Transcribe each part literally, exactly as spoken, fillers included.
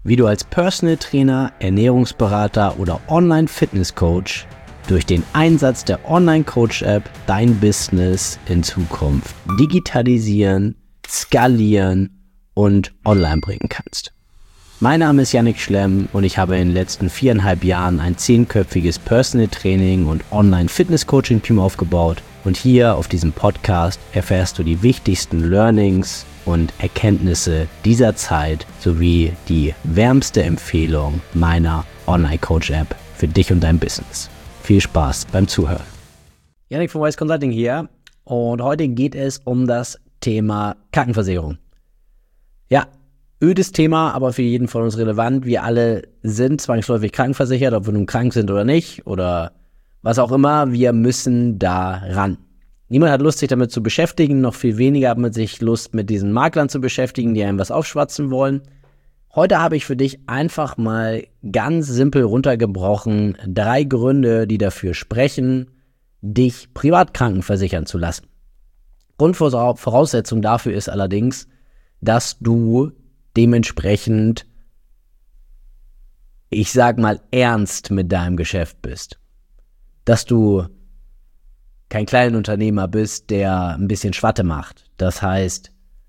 wie du als Personal Trainer, Ernährungsberater oder Online-Fitness-Coach durch den Einsatz der Online-Coach-App dein Business in Zukunft digitalisieren, skalieren und online bringen kannst. Mein Name ist Yannick Schlemm und ich habe in den letzten viereinhalb Jahren ein zehnköpfiges Personal Training und Online-Fitness-Coaching-Team aufgebaut und hier auf diesem Podcast erfährst du die wichtigsten Learnings und Erkenntnisse dieser Zeit sowie die wärmste Empfehlung meiner Online-Coach-App für dich und dein Business. Viel Spaß beim Zuhören. Yannick von Wise Consulting hier und heute geht es um das Thema Krankenversicherung. Ja, ödes Thema, aber für jeden von uns relevant. Wir alle sind zwangsläufig krankenversichert, ob wir nun krank sind oder nicht oder was auch immer. Wir müssen da ran. Niemand hat Lust, sich damit zu beschäftigen, noch viel weniger hat man sich Lust, mit diesen Maklern zu beschäftigen, die einem was aufschwatzen wollen. Heute habe ich für dich einfach mal ganz simpel runtergebrochen drei Gründe, die dafür sprechen, dich privat krankenversichern zu lassen. Grundvoraussetzung dafür ist allerdings, dass du dementsprechend, ich sag mal, ernst mit deinem Geschäft bist. Dass du kein kleiner Unternehmer bist, der ein bisschen Schwatte macht. Das heißt,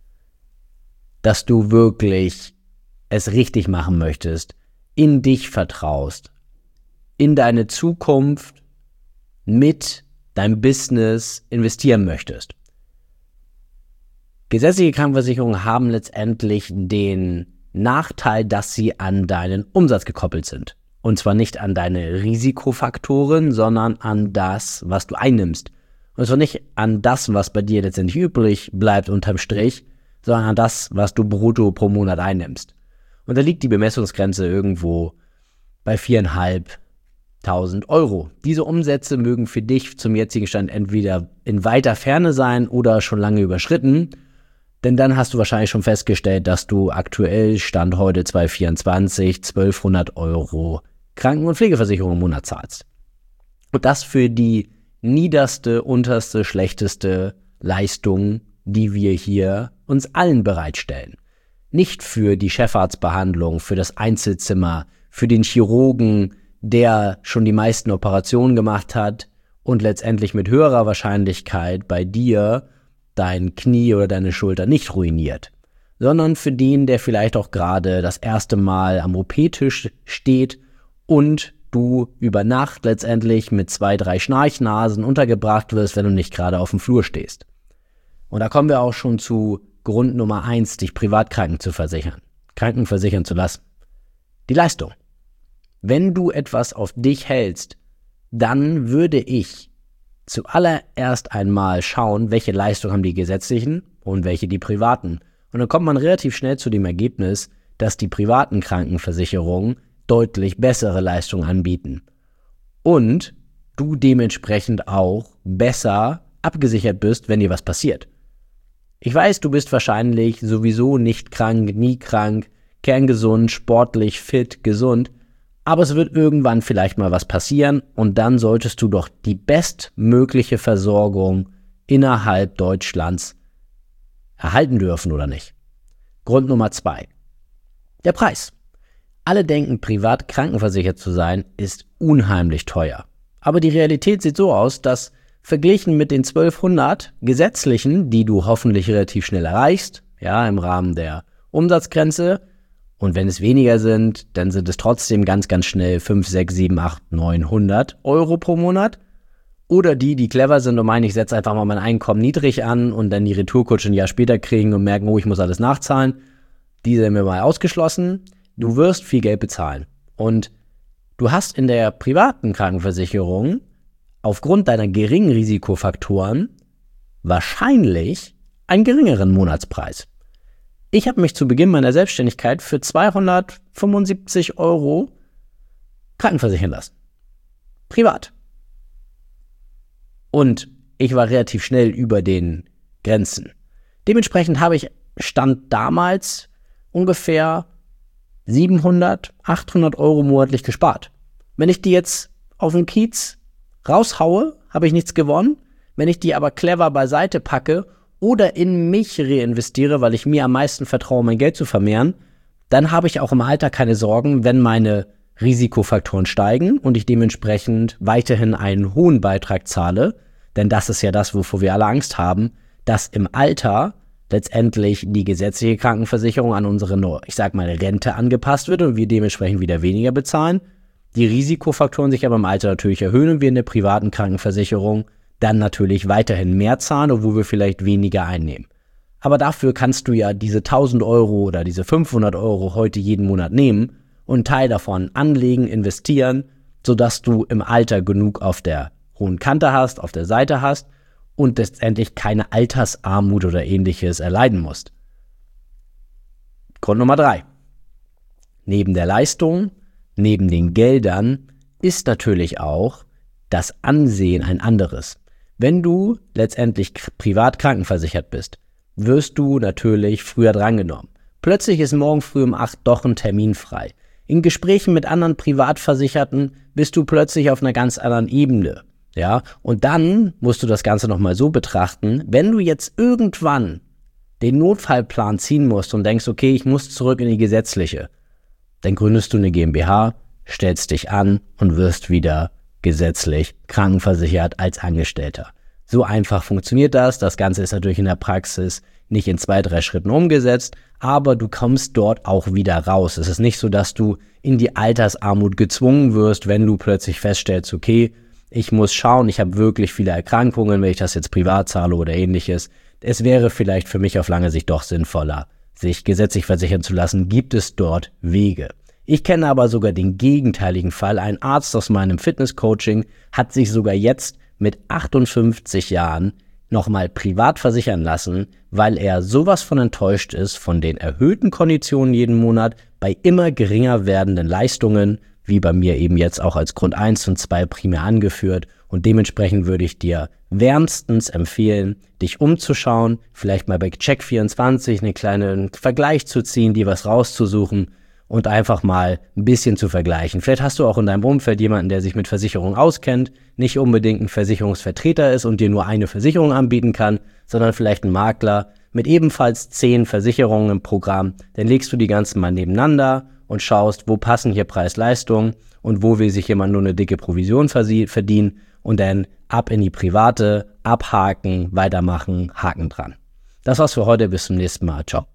dass du wirklich es richtig machen möchtest, in dich vertraust, in deine Zukunft mit deinem Business investieren möchtest. Gesetzliche Krankenversicherungen haben letztendlich den Nachteil, dass sie an deinen Umsatz gekoppelt sind. Und zwar nicht an deine Risikofaktoren, sondern an das, was du einnimmst. Und zwar nicht an das, was bei dir letztendlich übrig bleibt unterm Strich, sondern an das, was du brutto pro Monat einnimmst. Und da liegt die Bemessungsgrenze irgendwo bei viertausendfünfhundert Euro. Diese Umsätze mögen für dich zum jetzigen Stand entweder in weiter Ferne sein oder schon lange überschritten. Denn dann hast du wahrscheinlich schon festgestellt, dass du aktuell Stand heute zwanzig vierundzwanzig zwölfhundert Euro Kranken- und Pflegeversicherung im Monat zahlst. Und das für die niederste, unterste, schlechteste Leistung, die wir hier uns allen bereitstellen. Nicht für die Chefarztbehandlung, für das Einzelzimmer, für den Chirurgen, der schon die meisten Operationen gemacht hat und letztendlich mit höherer Wahrscheinlichkeit bei dir dein Knie oder deine Schulter nicht ruiniert, sondern für den, der vielleicht auch gerade das erste Mal am O P-Tisch steht und du über Nacht letztendlich mit zwei, drei Schnarchnasen untergebracht wirst, wenn du nicht gerade auf dem Flur stehst. Und da kommen wir auch schon zu Grund Nummer eins, dich privat kranken zu versichern, krankenversichern zu lassen. Die Leistung. Wenn du etwas auf dich hältst, dann würde ich zuallererst einmal schauen, welche Leistung haben die gesetzlichen und welche die privaten. Und dann kommt man relativ schnell zu dem Ergebnis, dass die privaten Krankenversicherungen deutlich bessere Leistungen anbieten. Und du dementsprechend auch besser abgesichert bist, wenn dir was passiert. Ich weiß, du bist wahrscheinlich sowieso nicht krank, nie krank, kerngesund, sportlich, fit, gesund. Aber es wird irgendwann vielleicht mal was passieren und dann solltest du doch die bestmögliche Versorgung innerhalb Deutschlands erhalten dürfen, oder nicht? Grund Nummer zwei. Der Preis. Alle denken, privat krankenversichert zu sein, ist unheimlich teuer. Aber die Realität sieht so aus, dass verglichen mit den zwölfhundert gesetzlichen, die du hoffentlich relativ schnell erreichst, ja, im Rahmen der Umsatzgrenze, und wenn es weniger sind, dann sind es trotzdem ganz, ganz schnell fünf, sechs, sieben, acht, neunhundert Euro pro Monat. Oder die, die clever sind und meinen, ich setze einfach mal mein Einkommen niedrig an und dann die Retourkutsche ein Jahr später kriegen und merken, oh, ich muss alles nachzahlen. Die sind mir mal ausgeschlossen. Du wirst viel Geld bezahlen. Und du hast in der privaten Krankenversicherung aufgrund deiner geringen Risikofaktoren wahrscheinlich einen geringeren Monatspreis. Ich habe mich zu Beginn meiner Selbstständigkeit für zweihundertfünfundsiebzig Euro krankenversichern lassen. Privat. Und ich war relativ schnell über den Grenzen. Dementsprechend habe ich Stand damals ungefähr siebenhundert, achthundert Euro monatlich gespart. Wenn ich die jetzt auf den Kiez raushaue, habe ich nichts gewonnen. Wenn ich die aber clever beiseite packe oder in mich reinvestiere, weil ich mir am meisten vertraue, mein Geld zu vermehren, dann habe ich auch im Alter keine Sorgen, wenn meine Risikofaktoren steigen und ich dementsprechend weiterhin einen hohen Beitrag zahle, denn das ist ja das, wovor wir alle Angst haben, dass im Alter letztendlich die gesetzliche Krankenversicherung an unsere, ich sag mal, Rente angepasst wird und wir dementsprechend wieder weniger bezahlen. Die Risikofaktoren sich aber im Alter natürlich erhöhen und wir in der privaten Krankenversicherung dann natürlich weiterhin mehr zahlen, obwohl wir vielleicht weniger einnehmen. Aber dafür kannst du ja diese tausend Euro oder diese fünfhundert Euro heute jeden Monat nehmen und einen Teil davon anlegen, investieren, sodass du im Alter genug auf der hohen Kante hast, auf der Seite hast und letztendlich keine Altersarmut oder ähnliches erleiden musst. Grund Nummer drei. Neben der Leistung, neben den Geldern ist natürlich auch das Ansehen ein anderes. Wenn du letztendlich privat krankenversichert bist, wirst du natürlich früher drangenommen. Plötzlich ist morgen früh um acht doch ein Termin frei. In Gesprächen mit anderen Privatversicherten bist du plötzlich auf einer ganz anderen Ebene. Ja, und dann musst du das Ganze nochmal so betrachten, wenn du jetzt irgendwann den Notfallplan ziehen musst und denkst, okay, ich muss zurück in die gesetzliche, dann gründest du eine GmbH, stellst dich an und wirst wieder gesetzlich krankenversichert als Angestellter. So einfach funktioniert das. Das Ganze ist natürlich in der Praxis nicht in zwei, drei Schritten umgesetzt, aber du kommst dort auch wieder raus. Es ist nicht so, dass du in die Altersarmut gezwungen wirst, wenn du plötzlich feststellst, okay, ich muss schauen, ich habe wirklich viele Erkrankungen, wenn ich das jetzt privat zahle oder ähnliches. Es wäre vielleicht für mich auf lange Sicht doch sinnvoller, sich gesetzlich versichern zu lassen. Gibt es dort Wege? Ich kenne aber sogar den gegenteiligen Fall. Ein Arzt aus meinem Fitnesscoaching hat sich sogar jetzt mit achtundfünfzig Jahren nochmal privat versichern lassen, weil er sowas von enttäuscht ist von den erhöhten Konditionen jeden Monat bei immer geringer werdenden Leistungen, wie bei mir eben jetzt auch als Grund eins und zwei primär angeführt. Und dementsprechend würde ich dir wärmstens empfehlen, dich umzuschauen, vielleicht mal bei Check vierundzwanzig einen kleinen Vergleich zu ziehen, dir was rauszusuchen und einfach mal ein bisschen zu vergleichen. Vielleicht hast du auch in deinem Umfeld jemanden, der sich mit Versicherung auskennt, nicht unbedingt ein Versicherungsvertreter ist und dir nur eine Versicherung anbieten kann, sondern vielleicht ein Makler mit ebenfalls zehn Versicherungen im Programm. Dann legst du die ganzen mal nebeneinander und schaust, wo passen hier Preis-Leistung und wo will sich jemand nur eine dicke Provision verdienen und dann ab in die private, abhaken, weitermachen, Haken dran. Das war's für heute, bis zum nächsten Mal. Ciao.